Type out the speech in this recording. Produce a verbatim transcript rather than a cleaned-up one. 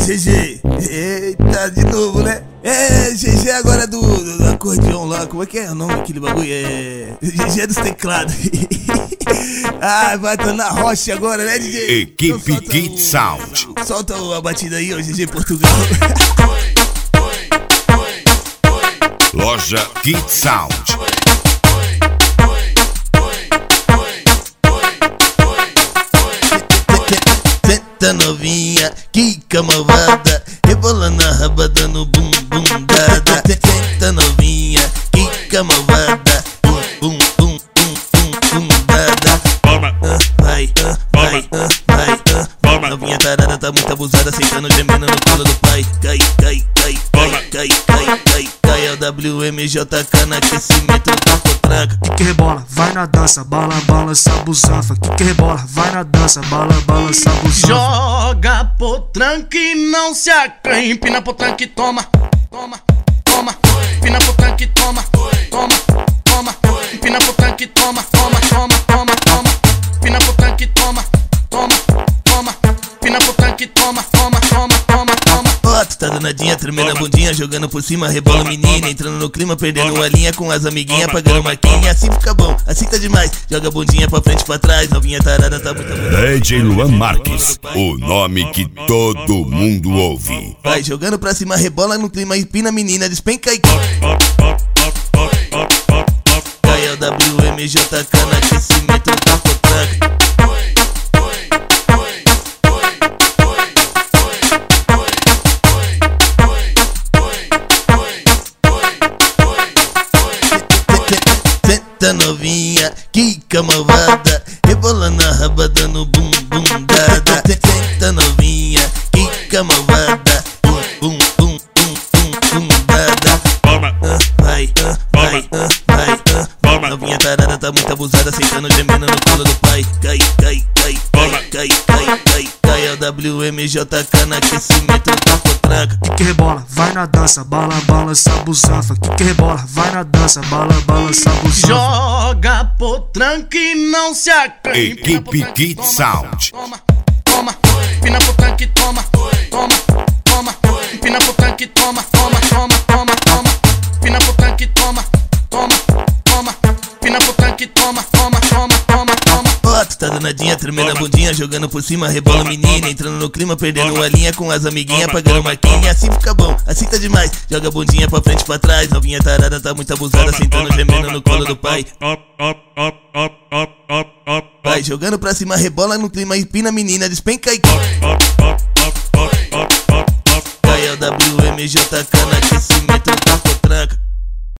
G G. Eita, de novo, né? É, G G agora do, do acordeão lá. Como é que é o nome daquele bagulho? É. G G dos teclados. Ah, vai estar na rocha agora, né, D J? Equipe então, Kid Sound. Solta a batida aí, ó, G G Portugal. Loja Kid Sound. Senta novinha, que malvada, rebolando a raba dando bum bum dada. Senta novinha, que malvada, bum bum bum bum bum bum dada. Vai, vai, vai, novinha tarada tá muito abusada, sentando gemendo no colo do pai. Cai, cai, cai, cai, cai, cai, cai, cai. É o W M J K no aquecimento do potranca. Que que rebola, vai na dança, bala, balança, busanfa. Que que rebola, vai na dança, bala, balança, busanfa. Joga potranca e não se acanhe. Empina potranca e toma, toma, toma. Empina potranca e toma, toma, toma. Empina potranca e toma, toma, toma, toma, toma. Empina potranca e toma, toma, toma. Empina potranca e toma, toma, toma, toma, toma. Ó, tu tá danadinha, tremendo a bundinha, jogando por cima, rebola menina, entrando no clima, perdendo a linha com as amiguinhas, pagando marquinha. Assim fica bom, assim tá demais. Joga a bundinha pra frente e pra trás, novinha tarada tá muito boa. D J Luan Marques, o nome que todo mundo ouve. Vai jogando pra cima, rebola no clima, empina a menina, despenca e cai. Cai é o W M J K no aquecimento do potranca. Senta novinha, que malvada, rebolando a raba dando bum bum dada. Senta novinha, que malvada, bum bum bum bum bum bum dada. Vai, vai, vai, novinha tarada tá muito abusada, sentando gemendo no colo do pai. Cai, cai, cai, cai, cai, cai, cai, cai. É o W M J K no aquecimento do potranca. Que que rebola, vai na dança, bala, balança, busanfa. Que que rebola, vai na dança, bala, balança, busanfa. Joga potranca e não se acanhe. Equipe Kid Sound. Toma, toma. Empina potranca e toma, toma, toma. Empina potranca e toma, toma, toma, toma, toma. Empina potranca e toma, toma, toma. Empina potranca e toma, toma, toma, toma, toma. Ó, tu tá danadinha, tremendo a bundinha, jogando por cima, rebola menina, entrando no clima, perdendo a linha com as amiguinhas, pagando marquinha. Assim fica bom, assim tá demais. Joga a bundinha pra frente e pra trás, novinha tarada tá muito abusada, sentando gemendo no colo do pai. Vai jogando pra cima, rebola no clima, empina a menina, despenca e cai. Cai é o W M J K no aquecimento.